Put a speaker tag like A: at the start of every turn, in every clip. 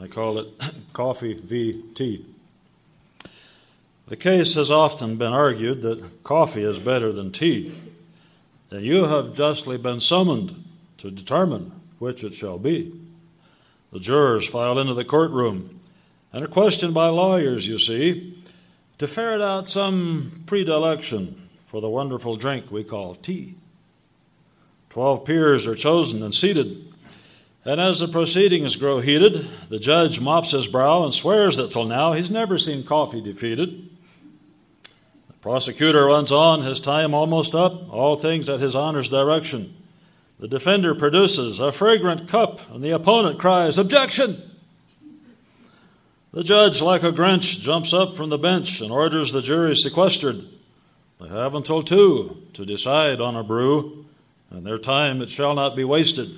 A: I call it coffee v. tea. The case has often been argued that coffee is better than tea, and you have justly been summoned to determine which it shall be. The jurors file into the courtroom and are questioned by lawyers, you see, to ferret out some predilection for the wonderful drink we call tea. 12 peers are chosen and seated, and as the proceedings grow heated, the judge mops his brow and swears that till now he's never seen coffee defeated. The prosecutor runs on, his time almost up, all things at his honor's direction. The defender produces a fragrant cup, and the opponent cries, "Objection!" The judge, like a Grinch, jumps up from the bench and orders the jury sequestered. They have until 2 to decide on a brew, and their time it shall not be wasted.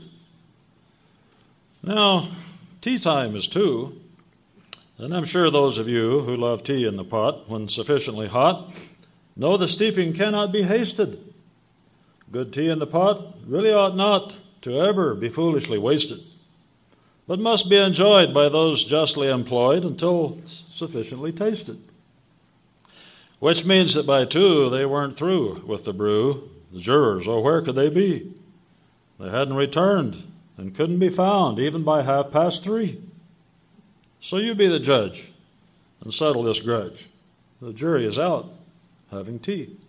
A: Now, tea time is 2, and I'm sure those of you who love tea in the pot, when sufficiently hot, know the steeping cannot be hasted. Good tea in the pot really ought not to ever be foolishly wasted, but must be enjoyed by those justly employed until sufficiently tasted. Which means that by 2 they weren't through with the brew. The jurors, oh, where could they be? They hadn't returned and couldn't be found even by 3:30. So you be the judge and settle this grudge. The jury is out having tea.